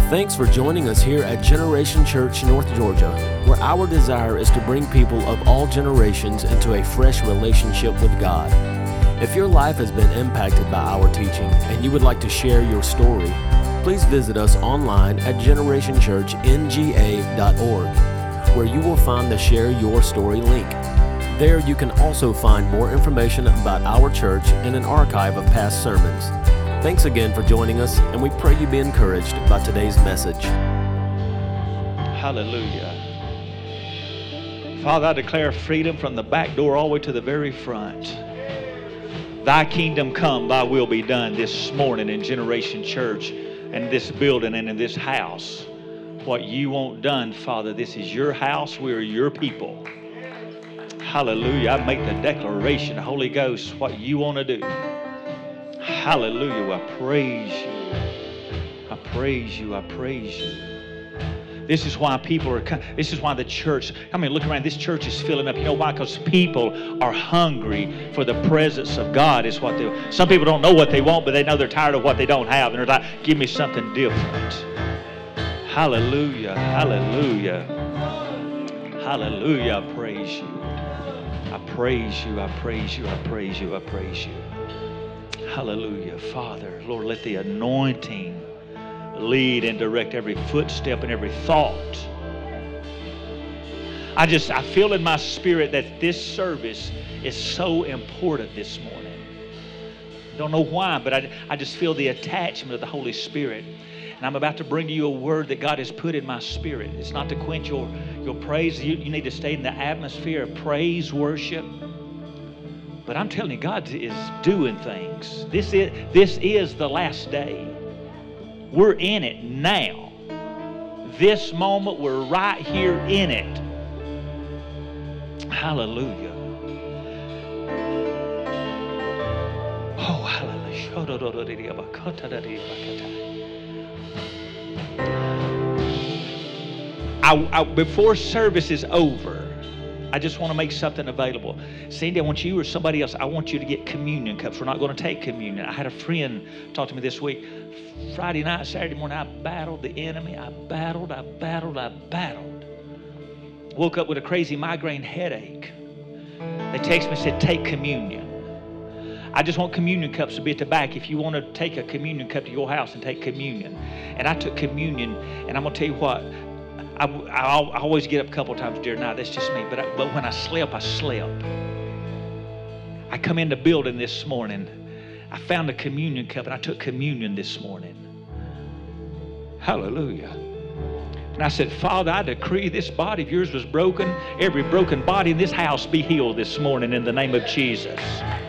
Thanks for joining us here at Generation Church, North Georgia, where our desire is to bring people of all generations into a fresh relationship with God. If your life has been impacted by our teaching and you would like to share your story, please visit us online at generationchurchnga.org, where you will find the Share Your Story link. There you can also find more information about our church and an archive of past sermons. Thanks again for joining us, and we pray you be encouraged by today's message. Hallelujah. Father, I declare freedom from the back door all the way to the very front. Thy kingdom come, thy will be done this morning in Generation Church and this building and in this house. What you want done, Father, this is your house. We are your people. Hallelujah. I make the declaration, Holy Ghost, what you want to do. Hallelujah. I praise you. I praise you. I praise you. This is why people are coming. This is why the church, I mean, look around. This church is filling up. You know why? Because people are hungry for the presence of God is what they, some people don't know what they want, but they know they're tired of what they don't have. And they're like, give me something different. Hallelujah. Hallelujah. Hallelujah. I praise you. I praise you. I praise you. I praise you. I praise you. Hallelujah. Father, Lord, let the anointing lead and direct every footstep and every thought. I feel in my spirit that this service is so important this morning. Don't know why, but I just feel the attachment of the Holy Spirit. And I'm about to bring to you a word that God has put in my spirit. It's not to quench your praise. You need to stay in the atmosphere of praise, worship. But I'm telling you, God is doing things. This is the last day. We're in it now. This moment, we're right here in it. Hallelujah. Oh, hallelujah. Before service is over, I just want to make something available. Sandy, I want you or somebody else, I want you to get communion cups. We're not going to take communion. I had a friend talk to me this week. Friday night, Saturday morning, I battled the enemy. I battled. Woke up with a crazy migraine headache. They texted me and said, take communion. I just want communion cups to be at the back if you want to take a communion cup to your house and take communion. And I took communion, and I'm going to tell you what, I always get up a couple of times during the night. That's just me. But when I slept, I slept. I come in the building this morning. I found a communion cup, and I took communion this morning. Hallelujah. And I said, Father, I decree this body of yours was broken. Every broken body in this house be healed this morning in the name of Jesus.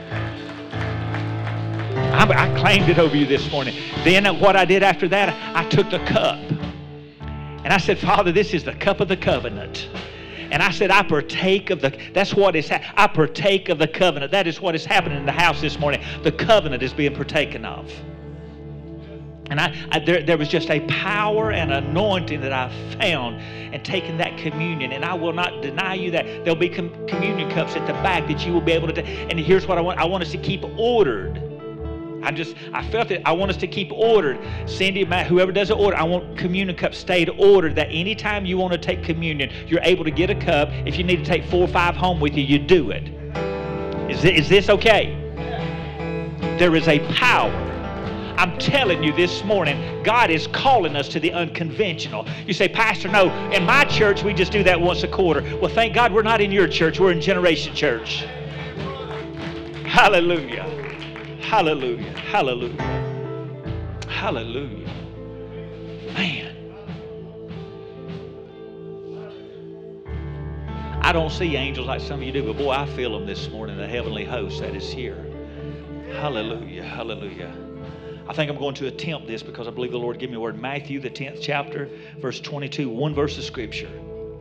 I claimed it over you this morning. Then what I did after that, I took the cup. And I said, Father, this is the cup of the covenant. And I said, I partake of that's what is, I partake of the covenant. That is what is happening in the house this morning. The covenant is being partaken of. And there was just a power and anointing that I found in taking that communion. And I will not deny you that there'll be communion cups at the back that you will be able to take. And here's what I want. I want us to keep ordered. I felt it. I want us to keep ordered. Cindy, Matt, whoever does the order, I want communion cups stayed ordered that anytime you want to take communion, you're able to get a cup. If you need to take 4 or 5 home with you, you do it. Is this okay? There is a power. I'm telling you this morning, God is calling us to the unconventional. You say, Pastor, no, in my church, we just do that once a quarter. Well, thank God we're not in your church. We're in Generation Church. Hallelujah. Hallelujah. Hallelujah. Hallelujah. Man. I don't see angels like some of you do, but boy, I feel them this morning, the heavenly host that is here. Hallelujah. Hallelujah. I think I'm going to attempt this because I believe the Lord gave me a word. Matthew, the 10th chapter, verse 22, one verse of Scripture.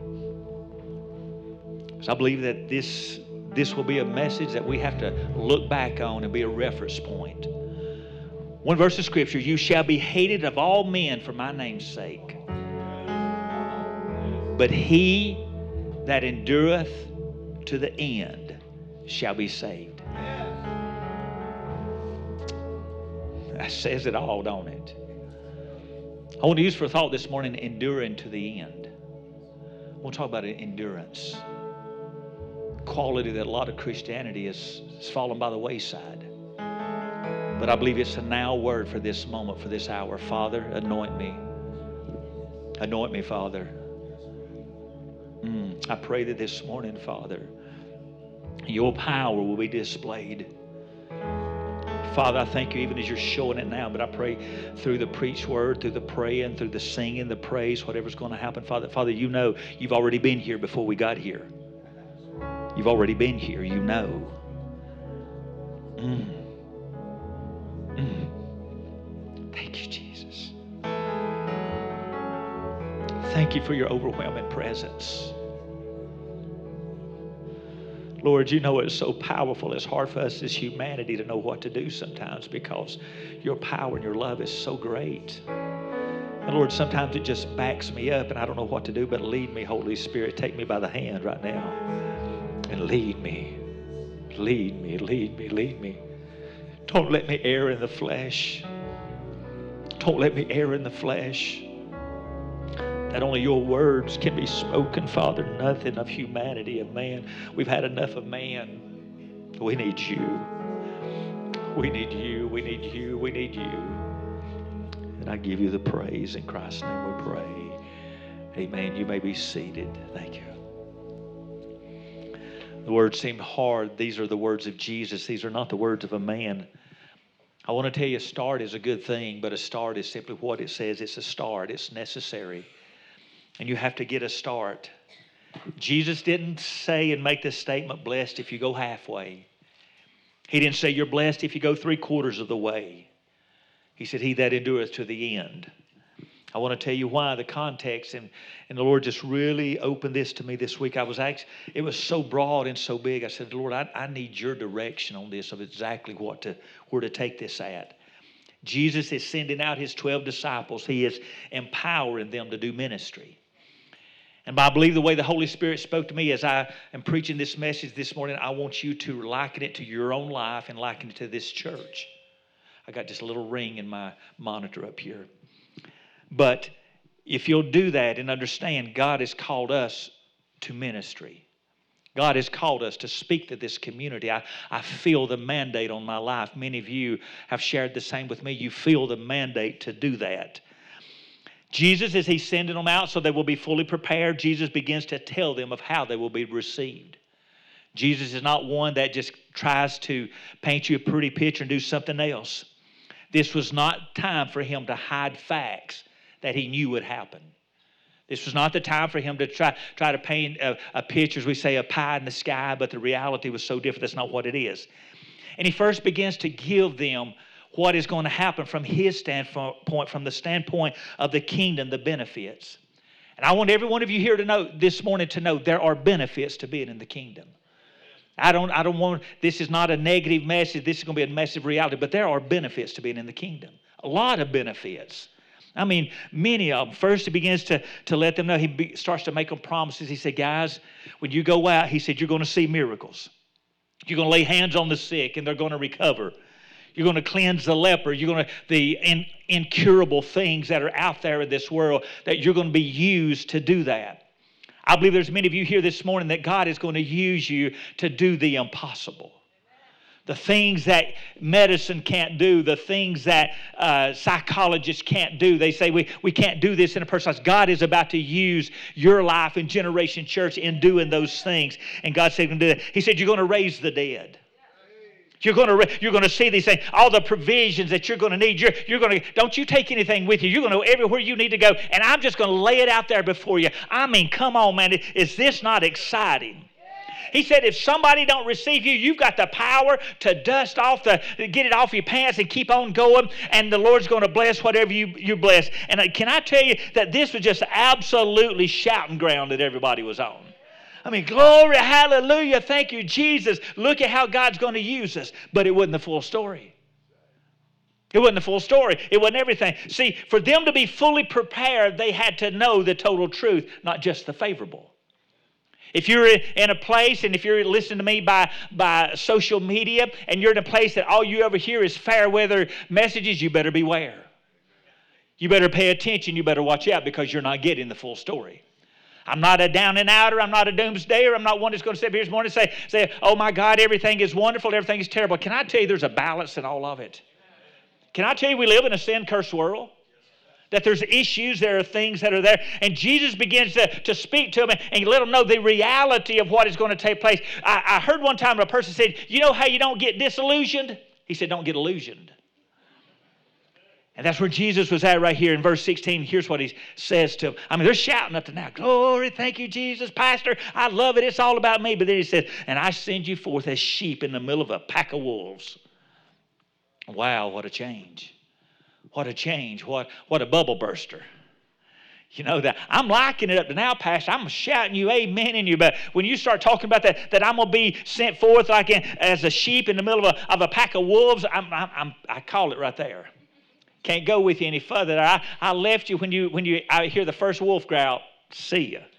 So I believe that this will be a message that we have to look back on and be a reference point. One verse of Scripture, you shall be hated of all men for my name's sake. But he that endureth to the end shall be saved. That says it all, don't it? I want to use for thought this morning, enduring to the end. I want to talk about endurance. Quality that a lot of Christianity has fallen by the wayside. But I believe it's a now word for this moment, for this hour. Father, anoint me. Anoint me, Father. I pray that this morning, Father, your power will be displayed. Father, I thank you even as you're showing it now, but I pray through the preached word, through the praying, through the singing, the praise, whatever's going to happen, Father, you know you've already been here before we got here. You've already been here, you know. Thank you, Jesus. Thank you for your overwhelming presence. Lord, you know it's so powerful. It's hard for us as humanity to know what to do sometimes because your power and your love is so great. And Lord, sometimes it just backs me up and I don't know what to do, but lead me, Holy Spirit. Take me by the hand right now and lead me. Lead me, lead me, lead me. Don't let me err in the flesh. Don't let me err in the flesh. That only your words can be spoken, Father. Nothing of humanity, of man. We've had enough of man. We need you. We need you. We need you. We need you. And I give you the praise. In Christ's name we pray. Amen. You may be seated. Thank you. The words seem hard. These are the words of Jesus. These are not the words of a man. I want to tell you, a start is a good thing, but a start is simply what it says. It's a start. It's necessary. And you have to get a start. Jesus didn't say and make this statement, blessed if you go halfway. He didn't say you're blessed if you go 3/4 of the way. He said, he that endureth to the end. I want to tell you why, the context, and the Lord just really opened this to me this week. It was so broad and so big. I said, Lord, I need your direction on this of exactly where to take this at. Jesus is sending out his 12 disciples. He is empowering them to do ministry. And I believe the way the Holy Spirit spoke to me as I am preaching this message this morning, I want you to liken it to your own life and liken it to this church. I got just a little ring in my monitor up here. But if you'll do that and understand, God has called us to ministry. God has called us to speak to this community. I feel the mandate on my life. Many of you have shared the same with me. You feel the mandate to do that. Jesus, as he's sending them out so they will be fully prepared, Jesus begins to tell them of how they will be received. Jesus is not one that just tries to paint you a pretty picture and do something else. This was not time for him to hide facts that he knew would happen. This was not the time for him to try to paint a picture, as we say, a pie in the sky, but the reality was so different. That's not what it is. And he first begins to give them what is going to happen from his standpoint, from the standpoint of the kingdom, the benefits. And I want every one of you here to know this morning to know there are benefits to being in the kingdom. I don't want, this is not a negative message. This is going to be a message of reality, but there are benefits to being in the kingdom. A lot of benefits. I mean, many of them. First, he begins to let them know. He starts to make them promises. He said, guys, when you go out, he said, you're going to see miracles. You're going to lay hands on the sick and they're going to recover. You're going to cleanse the leper. You're going to, the incurable things that are out there in this world, that you're going to be used to do that. I believe there's many of you here this morning that God is going to use you to do the impossible. The things that medicine can't do, the things that psychologists can't do. They say we can't do this in a person's life. God is about to use your life in Generation Church in doing those things. And God said, do that. He said, you're going to raise the dead. You're going to see these things, all the provisions that you're going to need. You're going to, don't you take anything with you. You're going to go everywhere you need to go. And I'm just going to lay it out there before you. I mean, come on, man. Is this not exciting? He said, if somebody don't receive you, you've got the power to get it off your pants and keep on going. And the Lord's going to bless whatever you bless. And can I tell you that this was just absolutely shouting ground that everybody was on. I mean, glory, hallelujah, thank you, Jesus. Look at how God's going to use us. But it wasn't the full story. It wasn't the full story. It wasn't everything. See, for them to be fully prepared, they had to know the total truth, not just the favorable. If you're in a place, and if you're listening to me by social media, and you're in a place that all you ever hear is fair weather messages, you better beware. You better pay attention. You better watch out because you're not getting the full story. I'm not a down and outer. I'm not a doomsdayer. I'm not one that's going to sit here this morning and say, oh my God, everything is wonderful. Everything is terrible. Can I tell you there's a balance in all of it? Can I tell you we live in a sin-cursed world? That there's issues, there are things that are there. And Jesus begins to speak to them and let them know the reality of what is going to take place. I heard one time a person said, you know how you don't get disillusioned? He said, don't get illusioned. And that's where Jesus was at right here in verse 16. Here's what he says to them. I mean, they're shouting up to now, glory, thank you, Jesus, Pastor. I love it. It's all about me. But then he said, and I send you forth as sheep in the middle of a pack of wolves. Wow, what a change. What a change. What a bubble burster. You know, that I'm liking it up to now, Pastor. I'm shouting you amen in you. But when you start talking about that I'm going to be sent forth like as a sheep in the middle of a pack of wolves, I call it right there. Can't go with you any further. I left you when I hear the first wolf growl. See ya.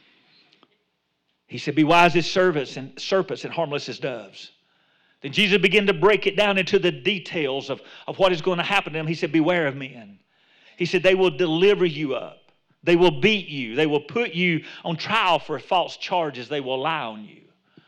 He said, be wise as serpents and harmless as doves. Then Jesus began to break it down into the details of what is going to happen to them. He said, beware of men. He said, they will deliver you up. They will beat you. They will put you on trial for false charges. They will lie on you.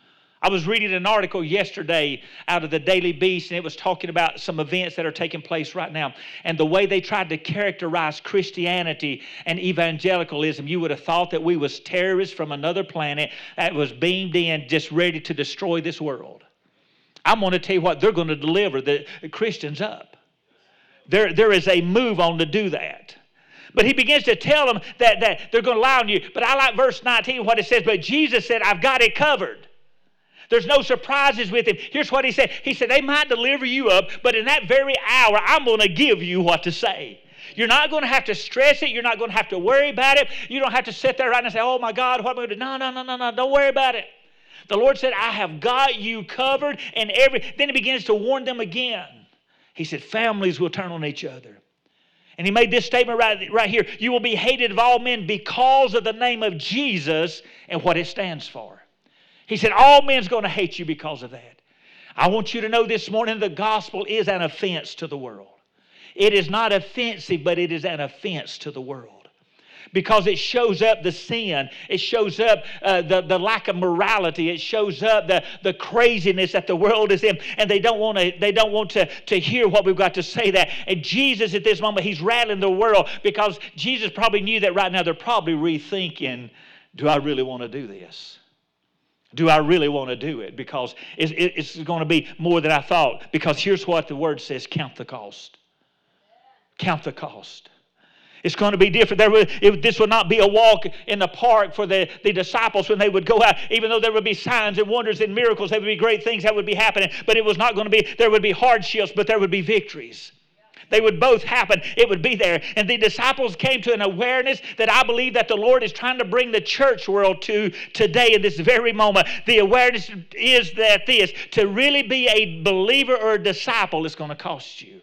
I was reading an article yesterday out of the Daily Beast, and it was talking about some events that are taking place right now. And the way they tried to characterize Christianity and evangelicalism, you would have thought that we was terrorists from another planet that was beamed in just ready to destroy this world. I'm going to tell you what, they're going to deliver the Christians up. There is a move on to do that. But he begins to tell them that they're going to lie on you. But I like verse 19, what it says, but Jesus said, I've got it covered. There's no surprises with him. Here's what he said. He said, they might deliver you up, but in that very hour, I'm going to give you what to say. You're not going to have to stress it. You're not going to have to worry about it. You don't have to sit there right now and say, oh my God, what am I going to do? No. Don't worry about it. The Lord said, I have got you covered. And then he begins to warn them again. He said, families will turn on each other. And he made this statement right here. You will be hated of all men because of the name of Jesus and what it stands for. He said, all men's going to hate you because of that. I want you to know this morning the gospel is an offense to the world. It is not offensive, but it is an offense to the world. Because it shows up the sin. It shows up the lack of morality. It shows up the craziness that the world is in. And they don't want to hear what we've got to say that. And Jesus at this moment, he's rattling the world because Jesus probably knew that right now they're probably rethinking, do I really want to do this? Do I really want to do it? Because it's going to be more than I thought. Because here's what the word says, count the cost. Count the cost. It's going to be different. This will not be a walk in the park for the disciples when they would go out. Even though there would be signs and wonders and miracles, there would be great things that would be happening. But it was not going to be, there would be hardships, but there would be victories. They would both happen. It would be there. And the disciples came to an awareness that I believe that the Lord is trying to bring the church world to today in this very moment. The awareness is that to really be a believer or a disciple is going to cost you.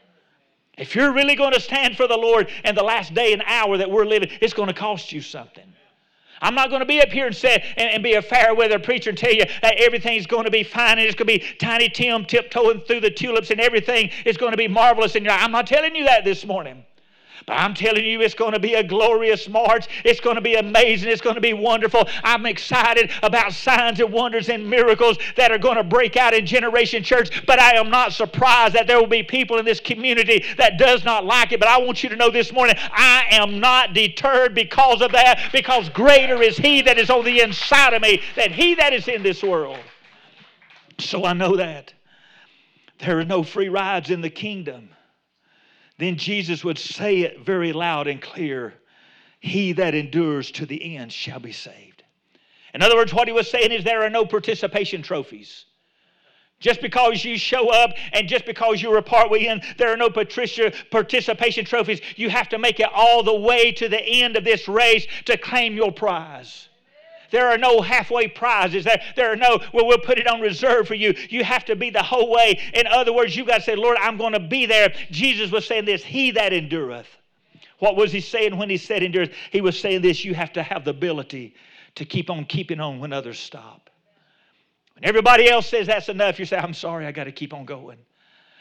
If you're really going to stand for the Lord in the last day and hour that we're living, it's going to cost you something. I'm not going to be up here and say and be a fair weather preacher and tell you that everything's going to be fine and it's going to be Tiny Tim tiptoeing through the tulips and everything is going to be marvelous in your life. I'm not telling you that this morning. But I'm telling you, it's going to be a glorious march. It's going to be amazing. It's going to be wonderful. I'm excited about signs and wonders and miracles that are going to break out in Generation Church. But I am not surprised that there will be people in this community that does not like it. But I want you to know this morning, I am not deterred because of that. Because greater is He that is on the inside of me than he that is in this world. So I know that there are no free rides in the kingdom. Then Jesus would say it very loud and clear, he that endures to the end shall be saved. In other words, what he was saying is there are no participation trophies. Just because you show up and just because you're a part in, there are no participation trophies. You have to make it all the way to the end of this race to claim your prize. There are no halfway prizes. There are no, well, we'll put it on reserve for you. You have to be the whole way. In other words, you got to say, Lord, I'm going to be there. Jesus was saying this, he that endureth. What was he saying when he said endureth? He was saying this, you have to have the ability to keep on keeping on when others stop. When everybody else says that's enough, you say, I'm sorry, I got to keep on going.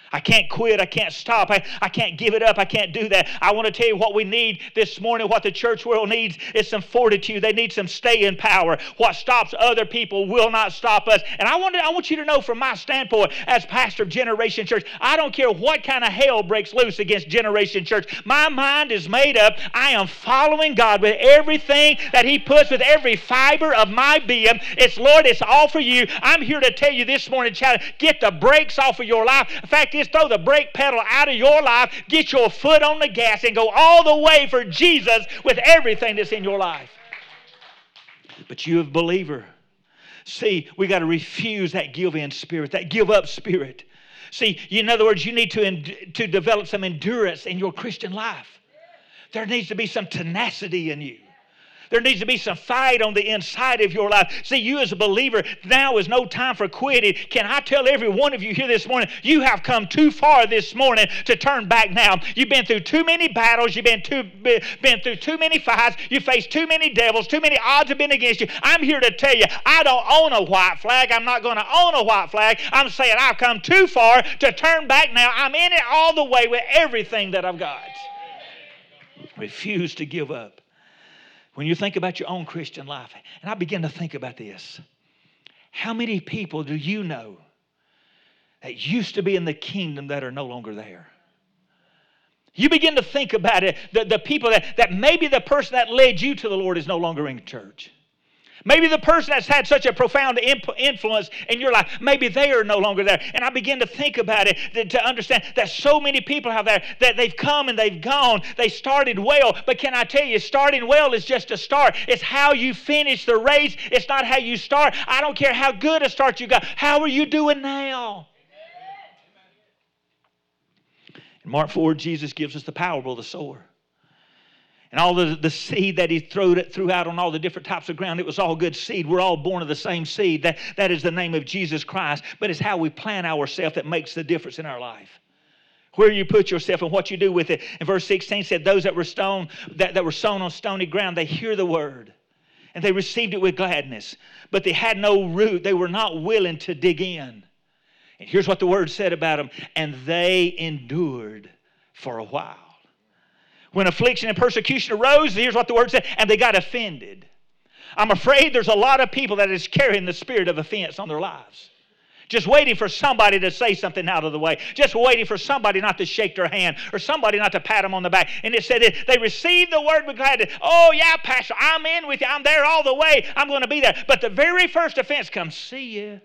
I can't quit. I can't stop. I can't give it up. I can't do that. I want to tell you what we need this morning, what the church world needs is some fortitude. They need some staying power. What stops other people will not stop us. And I want you to know from my standpoint as pastor of Generation Church, I don't care what kind of hell breaks loose against Generation Church. My mind is made up. I am following God with everything that He puts, with every fiber of my being. It's, Lord, it's all for you. I'm here to tell you this morning, child, get the brakes off of your life. In fact, just throw the brake pedal out of your life, get your foot on the gas, and go all the way for Jesus with everything that's in your life. But you, a believer, see, we got to refuse that give-in spirit, that give-up spirit. See, in other words, you need to develop some endurance in your Christian life. There needs to be some tenacity in you. There needs to be some fight on the inside of your life. See, you as a believer, now is no time for quitting. Can I tell every one of you here this morning, you have come too far this morning to turn back now. You've been through too many battles. You've been through too many fights. You faced too many devils. Too many odds have been against you. I'm here to tell you, I don't own a white flag. I'm not going to own a white flag. I'm saying I've come too far to turn back now. I'm in it all the way with everything that I've got. Refuse to give up. When you think about your own Christian life, and I begin to think about this, how many people do you know that used to be in the kingdom that are no longer there? You begin to think about it, the people that maybe the person that led you to the Lord is no longer in church. Maybe the person that's had such a profound influence in your life, maybe they are no longer there. And I begin to think about it, to understand that so many people have there, that they've come and they've gone. They started well, but can I tell you, starting well is just a start. It's how you finish the race. It's not how you start. I don't care how good a start you got. How are you doing now? In Mark 4, Jesus gives us the parable of the sower. And all the seed that He threw out on all the different types of ground, it was all good seed. We're all born of the same seed. That is the name of Jesus Christ. But it's how we plant ourselves that makes the difference in our life. Where you put yourself and what you do with it. And verse 16 said, those that were sown on stony ground, they hear the word. And they received it with gladness. But they had no root. They were not willing to dig in. And here's what the word said about them. And they endured for a while. When affliction and persecution arose, here's what the word said, and they got offended. I'm afraid there's a lot of people that is carrying the spirit of offense on their lives. Just waiting for somebody to say something out of the way. Just waiting for somebody not to shake their hand or somebody not to pat them on the back. And it said they received the word with gladness. Oh, yeah, Pastor, I'm in with you. I'm there all the way. I'm going to be there. But the very first offense comes, see you.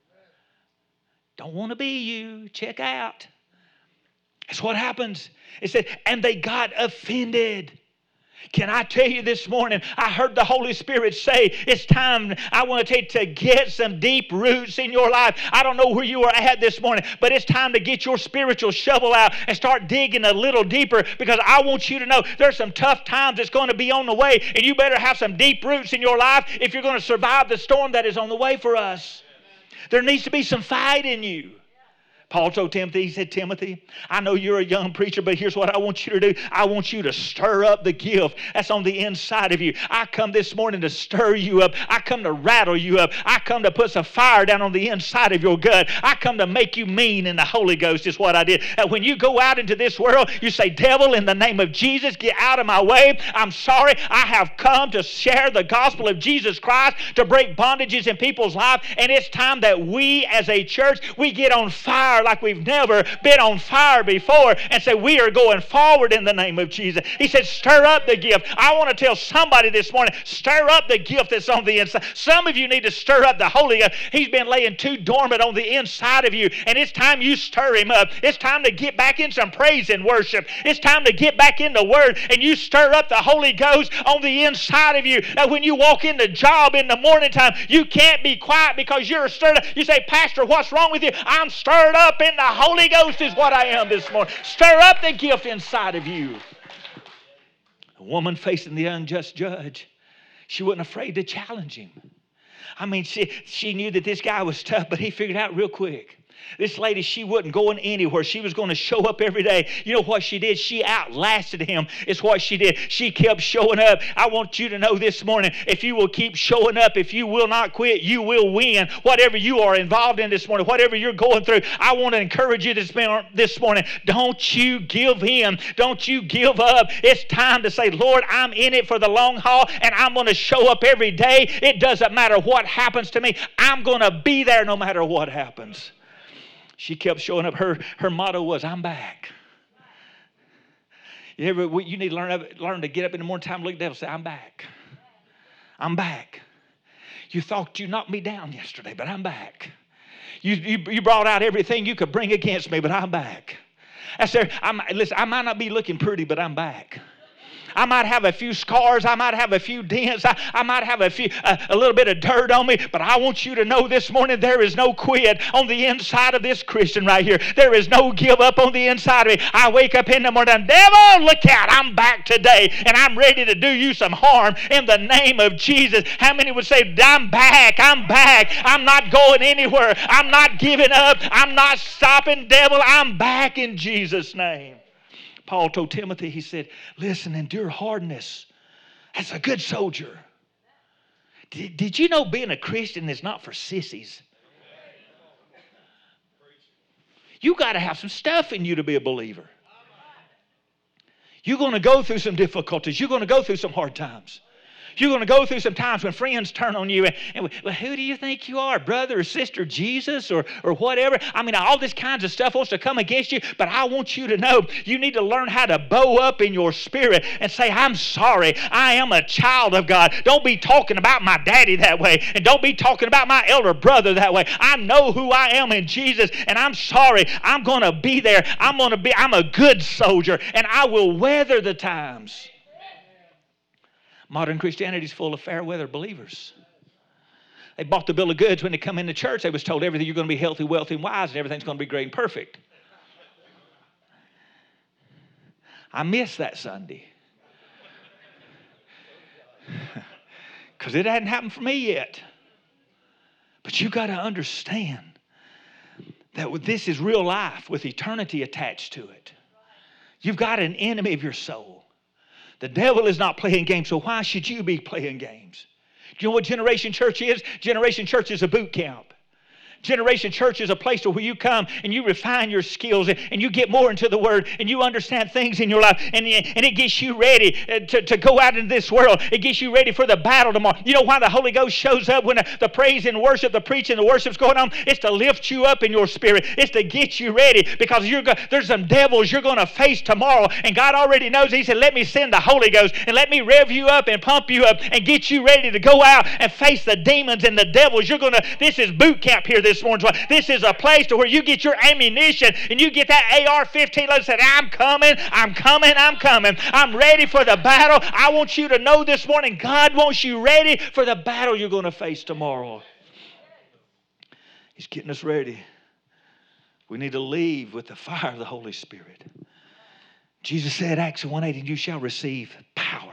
Don't want to be you. Check out. That's what happens. It said, and they got offended. Can I tell you this morning, I heard the Holy Spirit say, it's time, I want to tell you, to get some deep roots in your life. I don't know where you are at this morning, but it's time to get your spiritual shovel out and start digging a little deeper, because I want you to know there's some tough times that's going to be on the way, and you better have some deep roots in your life if you're going to survive the storm that is on the way for us. There needs to be some fight in you. Paul told Timothy, he said, Timothy, I know you're a young preacher, but here's what I want you to do. I want you to stir up the gift that's on the inside of you. I come this morning to stir you up. I come to rattle you up. I come to put some fire down on the inside of your gut. I come to make you mean in the Holy Ghost is what I did. And when you go out into this world, you say, devil, in the name of Jesus, get out of my way. I'm sorry. I have come to share the gospel of Jesus Christ, to break bondages in people's lives. And it's time that we as a church, we get on fire like we've never been on fire before and say we are going forward in the name of Jesus. He said stir up the gift. I want to tell somebody this morning, stir up the gift that's on the inside. Some of you need to stir up the Holy Ghost. He's been laying too dormant on the inside of you, and it's time you stir him up. It's time to get back in some praise and worship. It's time to get back in the Word, and you stir up the Holy Ghost on the inside of you. And when you walk in the job in the morning time, you can't be quiet because you're stirred up. You say, Pastor, what's wrong with you? I'm stirred up in the Holy Ghost is what I am this morning. Stir up the gift inside of you. A woman facing the unjust judge, she wasn't afraid to challenge him. I mean, she knew that this guy was tough, but he figured out real quick. This lady, she wasn't going anywhere. She was going to show up every day. You know what she did? She outlasted him is what she did. She kept showing up. I want you to know this morning, if you will keep showing up, if you will not quit, you will win. Whatever you are involved in this morning, whatever you're going through, I want to encourage you this morning. Don't you give in. Don't you give up. It's time to say, Lord, I'm in it for the long haul, and I'm going to show up every day. It doesn't matter what happens to me. I'm going to be there no matter what happens. She kept showing up. Her motto was, I'm back. You need to learn to get up in the morning time, look at the devil and say, I'm back. I'm back. You thought you knocked me down yesterday, but I'm back. You brought out everything you could bring against me, but I'm back. Listen, I might not be looking pretty, but I'm back. I might have a few scars. I might have a few dents. I might have a little bit of dirt on me. But I want you to know this morning there is no quit on the inside of this Christian right here. There is no give up on the inside of me. I wake up in the morning, devil, look out. I'm back today. And I'm ready to do you some harm in the name of Jesus. How many would say, I'm back. I'm back. I'm not going anywhere. I'm not giving up. I'm not stopping, devil. I'm back in Jesus' name. Paul told Timothy, he said, listen, endure hardness as a good soldier. Did you know being a Christian is not for sissies? You got to have some stuff in you to be a believer. You're going to go through some difficulties. You're going to go through some hard times. You're going to go through some times when friends turn on you and well, who do you think you are, brother or sister, Jesus or whatever? I mean, all this kinds of stuff wants to come against you, but I want you to know you need to learn how to bow up in your spirit and say, I'm sorry. I am a child of God. Don't be talking about my daddy that way, and don't be talking about my elder brother that way. I know who I am in Jesus, and I'm sorry. I'm going to be there. I'm a good soldier, and I will weather the times. Modern Christianity is full of fair weather believers. They bought the bill of goods when they come into church. They was told everything, you're going to be healthy, wealthy, and wise, and everything's going to be great and perfect. I missed that Sunday. Because it hadn't happened for me yet. But you got to understand that this is real life with eternity attached to it. You've got an enemy of your soul. The devil is not playing games, so why should you be playing games? Do you know what Generation Church is? Generation Church is a boot camp. Generation Church is a place where you come and you refine your skills and you get more into the Word and you understand things in your life and it gets you ready to go out into this world. It gets you ready for the battle tomorrow. You know why the Holy Ghost shows up when the praise and worship, the preaching, the worship's going on? It's to lift you up in your spirit. It's to get you ready because there's some devils you're going to face tomorrow, and God already knows. He said, let me send the Holy Ghost and let me rev you up and pump you up and get you ready to go out and face the demons and the devils. This is boot camp here this morning. This is a place to where you get your ammunition and you get that AR-15 and say, I'm coming. I'm ready for the battle. I want you to know this morning, God wants you ready for the battle you're going to face tomorrow. He's getting us ready. We need to leave with the fire of the Holy Spirit. Jesus said, Acts 1:8, and you shall receive power.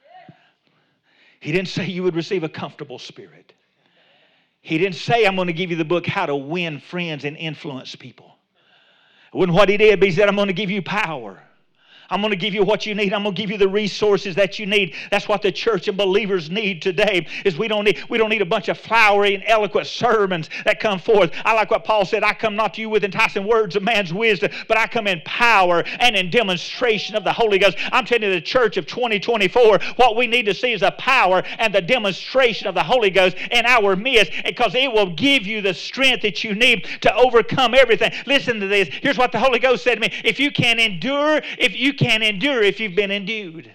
He didn't say you would receive a comfortable spirit. He didn't say, I'm going to give you the book, How to Win Friends and Influence People. It wasn't what he did, but he said, I'm going to give you power. I'm going to give you what you need. I'm going to give you the resources that you need. That's what the church and believers need today. Is we don't need a bunch of flowery and eloquent sermons that come forth. I like what Paul said. I come not to you with enticing words of man's wisdom, but I come in power and in demonstration of the Holy Ghost. I'm telling you, the church of 2024, what we need to see is the power and the demonstration of the Holy Ghost in our midst, because it will give you the strength that you need to overcome everything. Listen to this. Here's what the Holy Ghost said to me. If you can endure if you've been endued.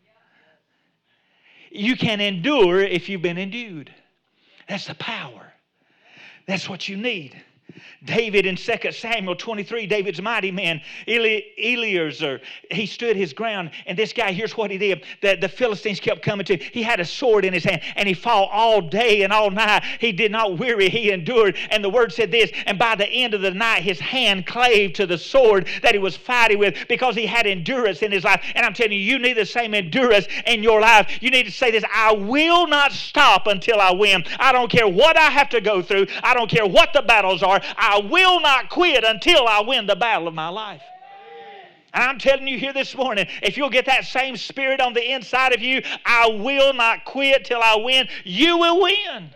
You can endure if you've been endued. That's the power. That's what you need. David in 2 Samuel 23, David's mighty man, Eleazar, he stood his ground. And this guy, here's what he did. The Philistines kept coming to him. He had a sword in his hand, and he fought all day and all night. He did not weary. He endured. And the word said this, and by the end of the night, his hand clave to the sword that he was fighting with, because he had endurance in his life. And I'm telling you, you need the same endurance in your life. You need to say this, I will not stop until I win. I don't care what I have to go through. I don't care what the battles are. are, I will not quit until I win the battle of my life. And I'm telling you here this morning, if you'll get that same spirit on the inside of you, I will not quit till I win, you will win.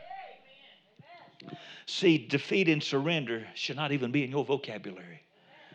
See, defeat and surrender should not even be in your vocabulary.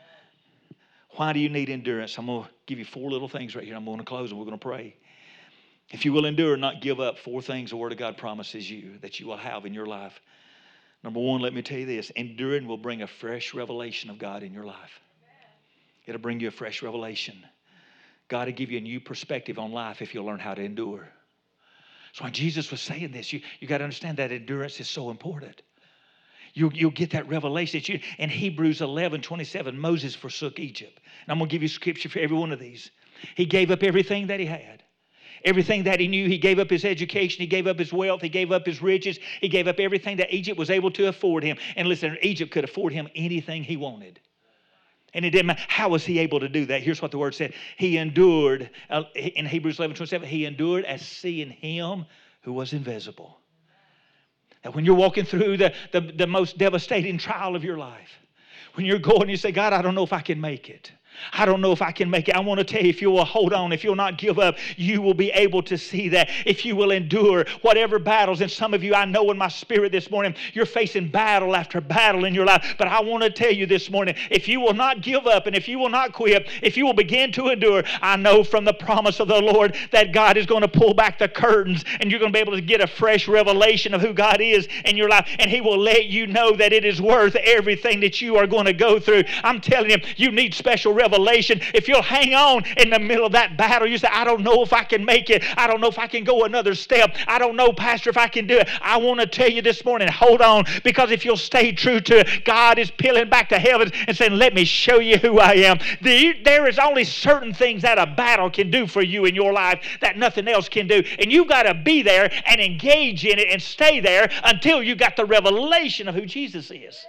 Why do you need endurance? I'm going to give you 4 little things right here. I'm going to close and we're going to pray. If you will endure and not give up, 4 things the Word of God promises you that you will have in your life. Number 1, let me tell you this. Enduring will bring a fresh revelation of God in your life. It'll bring you a fresh revelation. God will give you a new perspective on life if you'll learn how to endure. So when Jesus was saying this, you got to understand that endurance is so important. You'll get that revelation. In Hebrews 11:27, Moses forsook Egypt. And I'm going to give you scripture for every one of these. He gave up everything that he had. Everything that he knew. He gave up his education. He gave up his wealth. He gave up his riches. He gave up everything that Egypt was able to afford him. And listen, Egypt could afford him anything he wanted. And it didn't matter. How was he able to do that? Here's what the word said. He endured, in Hebrews 11:27, he endured as seeing him who was invisible. Now, when you're walking through the most devastating trial of your life, when you're going, you say, God, I don't know if I can make it. I don't know if I can make it. I want to tell you, if you will hold on, if you'll not give up, you will be able to see that. If you will endure whatever battles, and some of you, I know in my spirit this morning, you're facing battle after battle in your life. But I want to tell you this morning, if you will not give up and if you will not quit, if you will begin to endure, I know from the promise of the Lord that God is going to pull back the curtains and you're going to be able to get a fresh revelation of who God is in your life. And He will let you know that it is worth everything that you are going to go through. I'm telling you, you need special revelation. If you'll hang on in the middle of that battle, you say, I don't know if I can make it. I don't know if I can go another step. I don't know, Pastor, if I can do it. I want to tell you this morning, hold on, because if you'll stay true to it, God is peeling back the heavens and saying, let me show you who I am. There is only certain things that a battle can do for you in your life that nothing else can do. And you've got to be there and engage in it and stay there until you got the revelation of who Jesus is.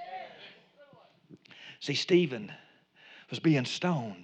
See, Stephen was being stoned.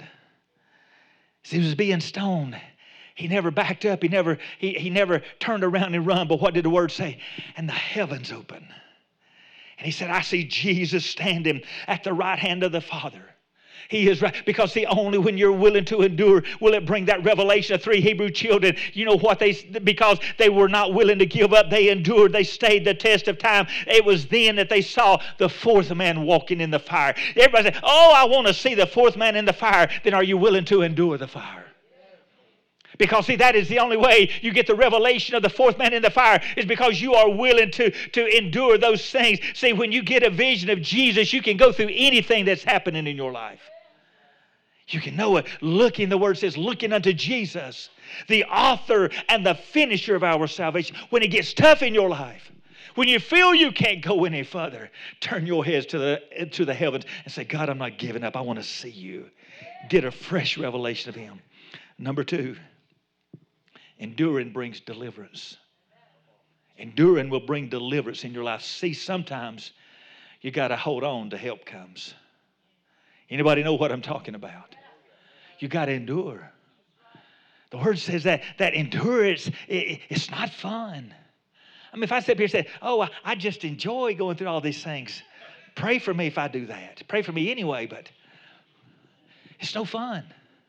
He was being stoned. He never backed up. He never turned around and run. But what did the word say? And the heavens opened. And he said, I see Jesus standing at the right hand of the Father. He is right. Because see, only when you're willing to endure will it bring that revelation of 3 Hebrew children. You know what? Because they were not willing to give up, they endured. They stayed the test of time. It was then that they saw the 4th man walking in the fire. Everybody said, oh, I want to see the 4th man in the fire. Then are you willing to endure the fire? Because see, that is the only way you get the revelation of the 4th man in the fire, is because you are willing to endure those things. See, when you get a vision of Jesus, you can go through anything that's happening in your life. You can know it. Looking, the word says, looking unto Jesus, the author and the finisher of our salvation. When it gets tough in your life, when you feel you can't go any further, turn your heads to the heavens and say, God, I'm not giving up. I want to see you. Get a fresh revelation of Him. Number 2, enduring brings deliverance. Enduring will bring deliverance in your life. See, sometimes you got to hold on till help comes. Anybody know what I'm talking about? You got to endure. The word says that endurance, it's not fun. I mean, if I sit here and say, oh, I just enjoy going through all these things, pray for me if I do that. Pray for me anyway, but it's no fun.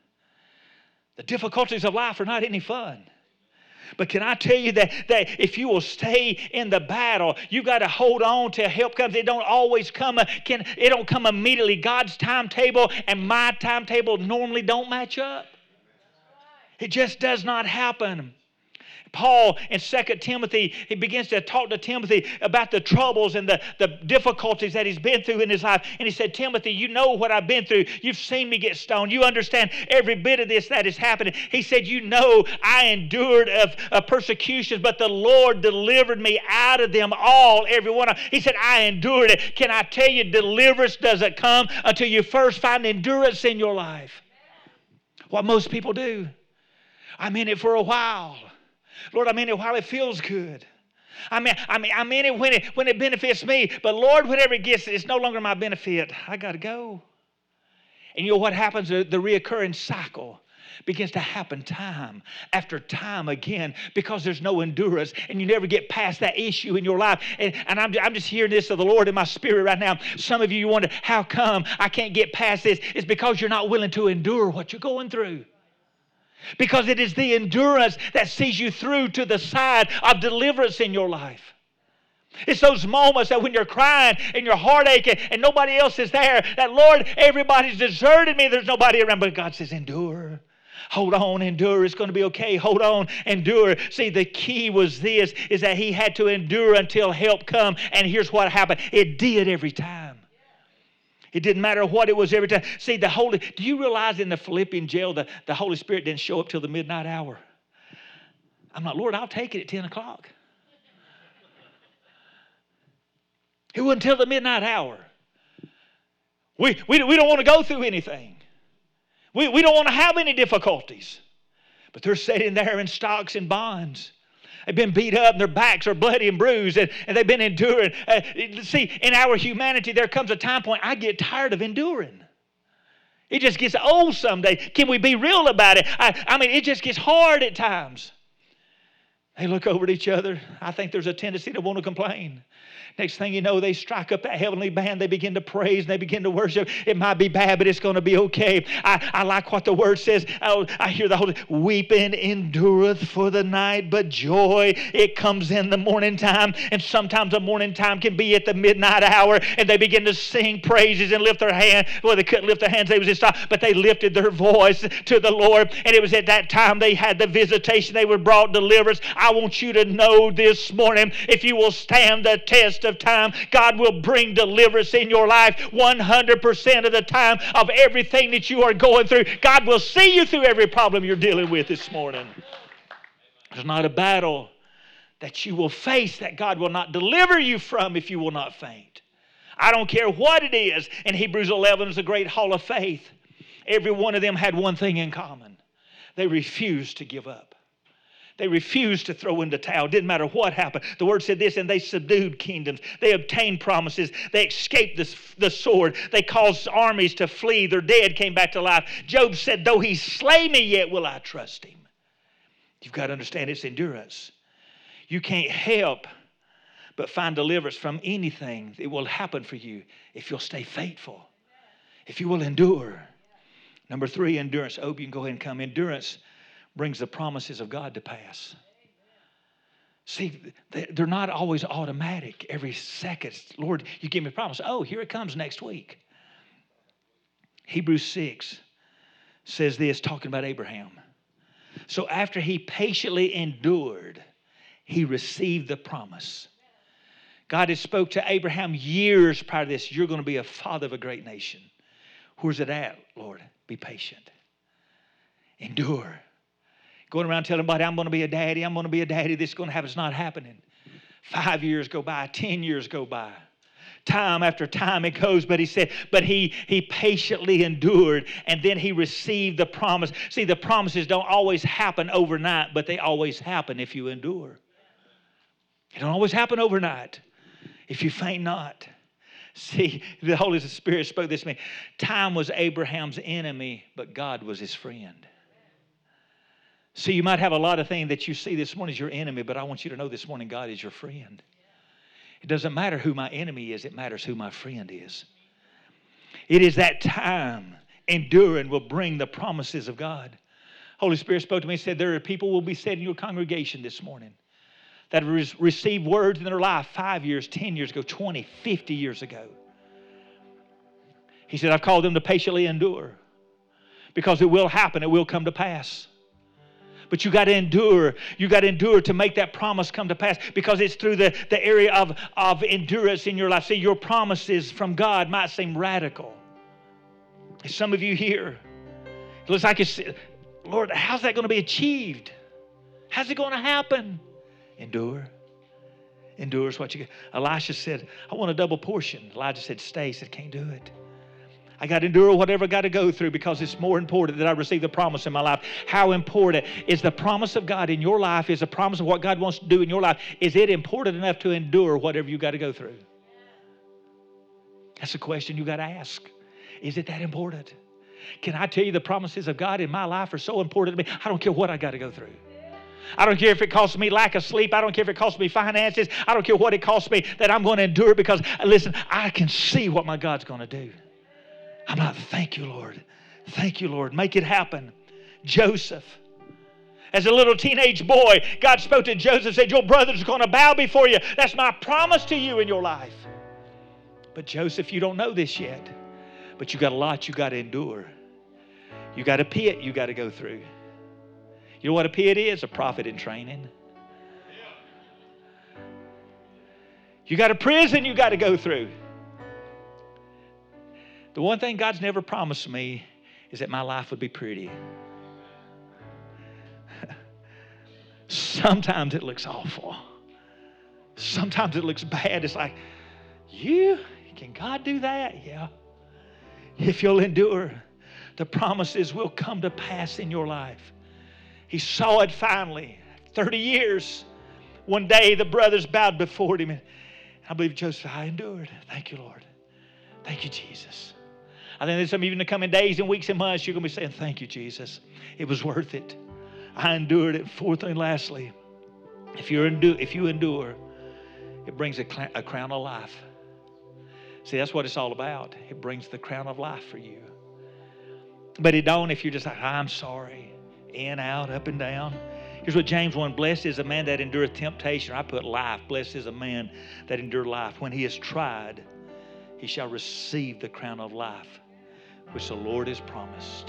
The difficulties of life are not any fun. But can I tell you that if you will stay in the battle, you got to hold on till help comes. It don't always come. It don't come immediately. God's timetable and my timetable normally don't match up. It just does not happen. Paul in 2 Timothy, he begins to talk to Timothy about the troubles and the difficulties that he's been through in his life. And he said, Timothy, you know what I've been through. You've seen me get stoned. You understand every bit of this that is happening. He said, you know I endured of persecutions, but the Lord delivered me out of them all, every one of them. He said, I endured it. Can I tell you, deliverance doesn't come until you first find endurance in your life. What most people do. I'm in it for a while. Lord, I'm in it while it feels good. I'm in it when it benefits me. But Lord, whenever it gets, it's no longer my benefit. I got to go. And you know what happens? The reoccurring cycle. begins to happen time after time again because there's no endurance and you never get past that issue in your life. And I'm just hearing this of the Lord in my spirit right now. Some of you wonder, how come I can't get past this? It's because you're not willing to endure what you're going through. Because it is the endurance that sees you through to the side of deliverance in your life. It's those moments that when you're crying and you're heartaching and nobody else is there, that Lord, everybody's deserted me, there's nobody around. But God says, endure. Hold on, endure. It's going to be okay. Hold on, endure. See, the key was this, is that he had to endure until help come. And here's what happened. It did every time. It didn't matter what it was every time. See, do you realize in the Philippian jail, the Holy Spirit didn't show up till the midnight hour? I'm like, Lord, I'll take it at 10 o'clock. It wasn't until the midnight hour. We don't want to go through anything. We don't want to have any difficulties. But they're sitting there in stocks and bonds. They've been beat up and their backs are bloody and bruised and they've been enduring. See, in our humanity, there comes a time point I get tired of enduring. It just gets old someday. Can we be real about it? I mean, it just gets hard at times. They look over at each other. I think there's a tendency to want to complain. Next thing you know, they strike up that heavenly band. They begin to praise and they begin to worship. It might be bad, but it's going to be okay. I like what the word says. I hear the Holy weeping endureth for the night, but joy, it comes in the morning time. And sometimes the morning time can be at the midnight hour. And they begin to sing praises and lift their hand. Well, they couldn't lift their hands. They was just stop, but they lifted their voice to the Lord. And it was at that time they had the visitation. They were brought deliverance. I want you to know this morning, if you will stand the test of time, God will bring deliverance in your life 100% of the time of everything that you are going through. God will see you through every problem you're dealing with this morning. There's not a battle that you will face that God will not deliver you from if you will not faint. I don't care what it is. And Hebrews 11 is a great hall of faith. Every one of them had one thing in common. They refused to give up. They refused to throw in the towel. Didn't matter what happened. The word said this, and they subdued kingdoms. They obtained promises. They escaped the sword. They caused armies to flee. Their dead came back to life. Job said, though he slay me, yet will I trust him. You've got to understand it's endurance. You can't help but find deliverance from anything that will happen for you if you'll stay faithful, if you will endure. Number 3, endurance. Oh, you can go ahead and come. Endurance brings the promises of God to pass. See, they're not always automatic every second. Lord, you give me a promise. Oh, here it comes next week. Hebrews 6 says this, talking about Abraham. So after he patiently endured, he received the promise. God had spoke to Abraham years prior to this. You're going to be a father of a great nation. Where's it at, Lord? Be patient. Endure. Going around telling everybody, I'm going to be a daddy, I'm going to be a daddy, this is going to happen. It's not happening. 5 years go by, 10 years go by. Time after time it goes, but he said, but he patiently endured, and then he received the promise. See, the promises don't always happen overnight, but they always happen if you endure. It don't always happen overnight if you faint not. See, the Holy Spirit spoke this to me. Time was Abraham's enemy, but God was his friend. See, you might have a lot of things that you see this morning as your enemy, but I want you to know this morning God is your friend. It doesn't matter who my enemy is, it matters who my friend is. It is that time enduring will bring the promises of God. Holy Spirit spoke to me and said, there are people who will be sitting in your congregation this morning that have received words in their life 5 years, 10 years ago, 20, 50 years ago. He said, I've called them to patiently endure because it will happen. It will come to pass. But you got to endure. You got to endure to make that promise come to pass because it's through the area of endurance in your life. See, your promises from God might seem radical. Some of you here, it looks like it's, Lord, how's that going to be achieved? How's it going to happen? Endure. Endure is what you get. Elisha said, I want a double portion. Elijah said, stay. He said, can't do it. I got to endure whatever I got to go through because it's more important that I receive the promise in my life. How important is the promise of God in your life? Is the promise of what God wants to do in your life? Is it important enough to endure whatever you got to go through? That's a question you got to ask. Is it that important? Can I tell you the promises of God in my life are so important to me? I don't care what I got to go through. I don't care if it costs me lack of sleep. I don't care if it costs me finances. I don't care what it costs me, that I'm going to endure it because, listen, I can see what my God's going to do. I'm like, thank you, Lord. Thank you, Lord. Make it happen. Joseph. As a little teenage boy, God spoke to Joseph and said, your brother's going to bow before you. That's my promise to you in your life. But Joseph, you don't know this yet. But you got a lot you got to endure. You got a pit you got to go through. You know what a pit is? A prophet in training. You got a prison you got to go through. The one thing God's never promised me is that my life would be pretty. Sometimes it looks awful. Sometimes it looks bad. It's like, can God do that? Yeah. If you'll endure, the promises will come to pass in your life. He saw it finally. 30 years. One day the brothers bowed before him. And I believe Joseph, I endured. Thank you, Lord. Thank you, Jesus. I think there's some of you in the coming days and weeks and months, you're going to be saying, thank you, Jesus. It was worth it. I endured it. Fourth and lastly, if you endure, it brings a crown of life. See, that's what it's all about. It brings the crown of life for you. But it don't if you're just like, I'm sorry. In, out, up and down. Here's what James 1, blessed is a man that endureth temptation. I put life. Blessed is a man that endureth life. When he is tried, he shall receive the crown of life, which the Lord has promised.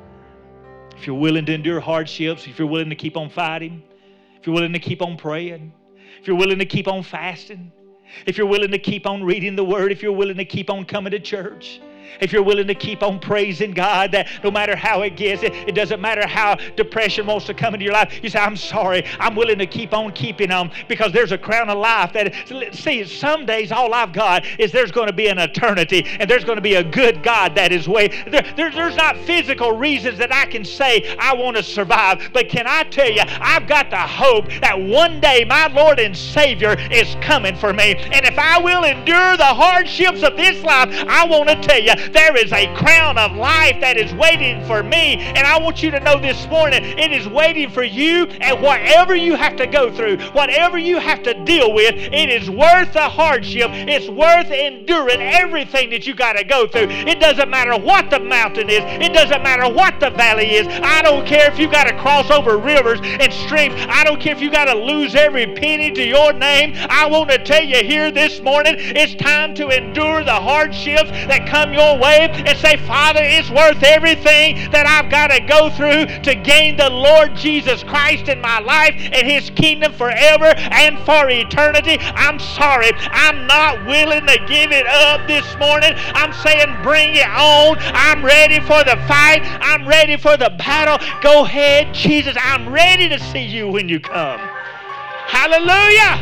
If you're willing to endure hardships, if you're willing to keep on fighting, if you're willing to keep on praying, if you're willing to keep on fasting, if you're willing to keep on reading the Word, if you're willing to keep on coming to church, if you're willing to keep on praising God, that no matter how it gets, it doesn't matter how depression wants to come into your life, you say, I'm sorry, I'm willing to keep on keeping on because there's a crown of life. See, some days all I've got is there's going to be an eternity and there's going to be a good God that is waiting. There's not physical reasons that I can say I want to survive, but can I tell you, I've got the hope that one day my Lord and Savior is coming for me. And if I will endure the hardships of this life, I want to tell you, there is a crown of life that is waiting for me. And I want you to know this morning, it is waiting for you. And whatever you have to go through, whatever you have to deal with, it is worth the hardship. It's worth enduring everything that you got to go through. It doesn't matter what the mountain is. It doesn't matter what the valley is. I don't care if you got to cross over rivers and streams. I don't care if you got to lose every penny to your name. I want to tell you here this morning, it's time to endure the hardships that come your way and say, Father, it's worth everything that I've got to go through to gain the Lord Jesus Christ in my life and His kingdom forever and for eternity. I'm sorry. I'm not willing to give it up this morning. I'm saying bring it on. I'm ready for the fight. I'm ready for the battle. Go ahead, Jesus. I'm ready to see you when you come. Hallelujah.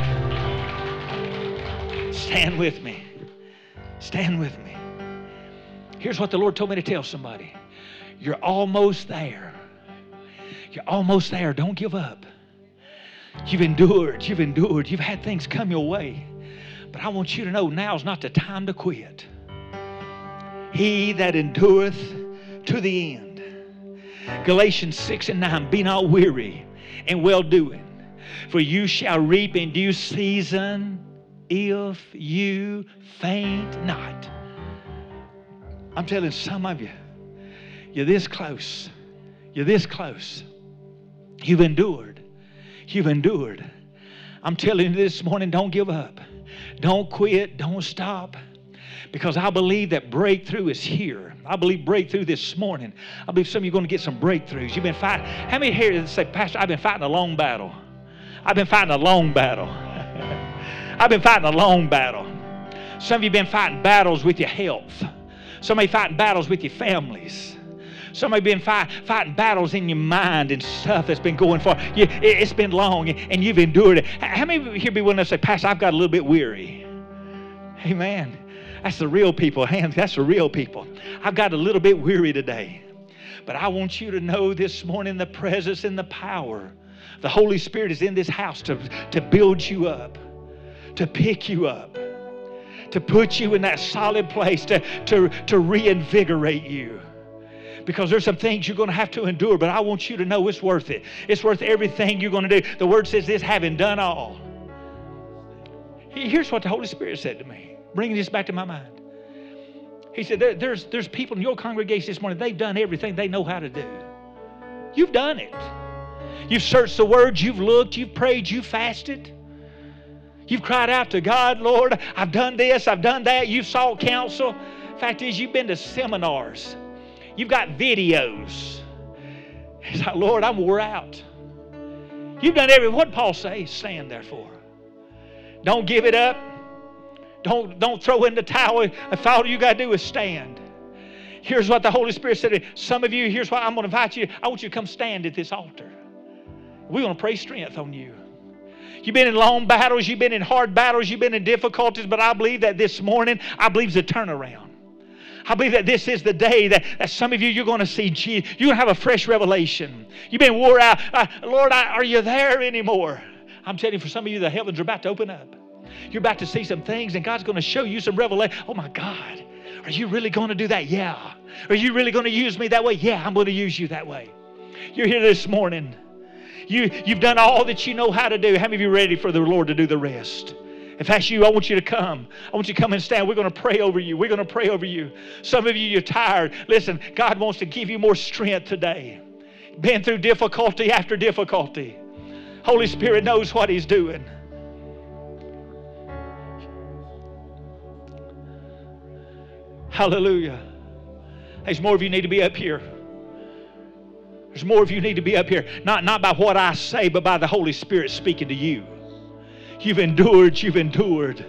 Stand with me. Stand with me. Here's what the Lord told me to tell somebody. You're almost there. You're almost there. Don't give up. You've endured. You've endured. You've had things come your way. But I want you to know now's not the time to quit. He that endureth to the end. Galatians 6 and 9. Be not weary in well-doing, for you shall reap in due season if you faint not. I'm telling some of you, you're this close. You're this close. You've endured. You've endured. I'm telling you this morning, don't give up. Don't quit. Don't stop. Because I believe that breakthrough is here. I believe breakthrough this morning. I believe some of you are going to get some breakthroughs. You've been fighting. How many here say, Pastor, I've been fighting a long battle. I've been fighting a long battle. I've been fighting a long battle. Some of you have been fighting battles with your health. Some of you fighting battles with your families. Some of you have been fighting battles in your mind and stuff that's been going for you. It's been long and you've endured it. How many of you here be willing to say, Pastor, I've got a little bit weary? Amen. That's the real people. That's the real people. I've got a little bit weary today. But I want you to know this morning the presence and the power. The Holy Spirit is in this house to build you up, to pick you up, to put you in that solid place, to reinvigorate you. Because there's some things you're going to have to endure, but I want you to know it's worth it. It's worth everything you're going to do. The Word says this, having done all. Here's what the Holy Spirit said to me, bringing this back to my mind. He said, there's people in your congregation this morning, they've done everything they know how to do. You've done it. You've searched the Word, you've looked, you've prayed, you've fasted. You've cried out to God, Lord, I've done this, I've done that. You've sought counsel. Fact is, you've been to seminars. You've got videos. It's like, Lord, I'm wore out. You've done everything. What did Paul say? Stand therefore. Don't give it up. Don't throw in the towel. If all you got to do is stand. Here's what the Holy Spirit said to me. Some of you, here's what I'm going to invite you. I want you to come stand at this altar. We're going to pray strength on you. You've been in long battles. You've been in hard battles. You've been in difficulties. But I believe that this morning, I believe it's a turnaround. I believe that this is the day that some of you, you're going to see Jesus. You're going to have a fresh revelation. You've been wore out. Lord, are you there anymore? I'm telling you, for some of you, the heavens are about to open up. You're about to see some things, and God's going to show you some revelation. Oh, my God. Are you really going to do that? Yeah. Are you really going to use me that way? Yeah, I'm going to use you that way. You're here this morning. You've done all that you know how to do. How many of you are ready for the Lord to do the rest? If that's you, I want you to come. I want you to come and stand. We're going to pray over you. We're going to pray over you. Some of you, you're tired. Listen, God wants to give you more strength today. Been through difficulty after difficulty. Holy Spirit knows what He's doing. Hallelujah. There's more of you need to be up here. There's more of you need to be up here. Not by what I say, but by the Holy Spirit speaking to you. You've endured, you've endured.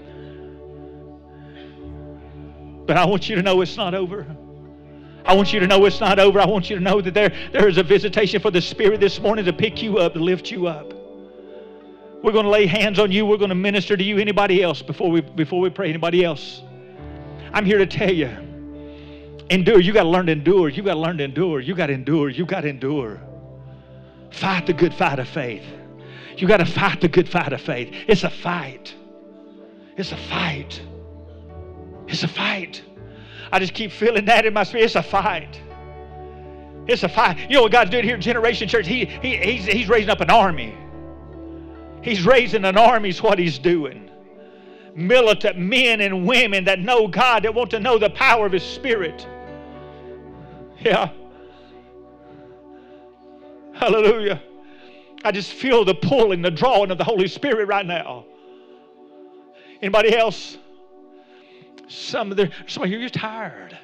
But I want you to know it's not over. I want you to know it's not over. I want you to know that there is a visitation for the Spirit this morning to pick you up, to lift you up. We're going to lay hands on you. We're going to minister to you. Anybody else before we pray? Anybody else? I'm here to tell you, endure. You got to learn to endure. You got to learn to endure. You got to endure. You got to endure. Fight the good fight of faith. You got to fight the good fight of faith. It's a fight. It's a fight. It's a fight. I just keep feeling that in my spirit. It's a fight. It's a fight. You know what God's doing here at Generation Church? He's raising up an army. He's raising an army is what He's doing. Militant men and women that know God, that want to know the power of His Spirit. Yeah. Hallelujah. I just feel the pulling, the drawing of the Holy Spirit right now. Anybody else? Some of you, you're tired.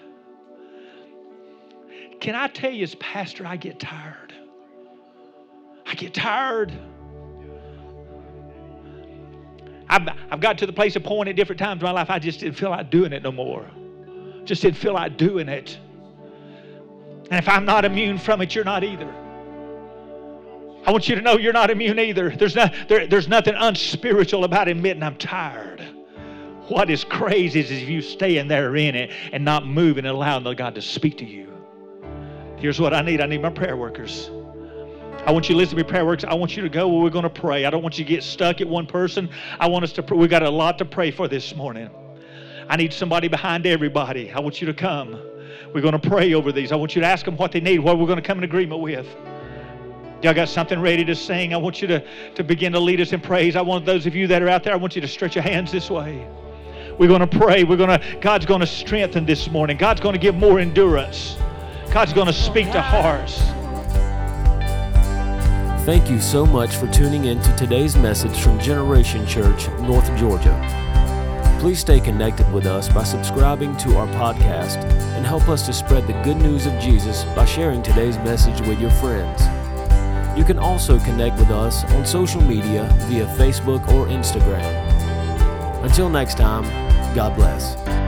Can I tell you as pastor, I get tired. I get tired. I've got to the place of point at different times in my life, I just didn't feel like doing it no more. Just didn't feel like doing it. And if I'm not immune from it, you're not either. I want you to know you're not immune either. There's nothing unspiritual about admitting I'm tired. What is crazy is if you stay in there in it and not moving and allowing God to speak to you. Here's what I need. I need my prayer workers. I want you to listen to me, prayer workers. I want you to go where we're going to pray. I don't want you to get stuck at one person. I want us to pray. We've got a lot to pray for this morning. I need somebody behind everybody. I want you to come. We're going to pray over these. I want you to ask them what they need, what we're going to come in agreement with. Y'all got something ready to sing? I want you to begin to lead us in praise. I want those of you that are out there, I want you to stretch your hands this way. We're going to pray. God's going to strengthen this morning. God's going to give more endurance. God's going to speak to hearts. Thank you so much for tuning in to today's message from Generation Church, North Georgia. Please stay connected with us by subscribing to our podcast and help us to spread the good news of Jesus by sharing today's message with your friends. You can also connect with us on social media via Facebook or Instagram. Until next time, God bless.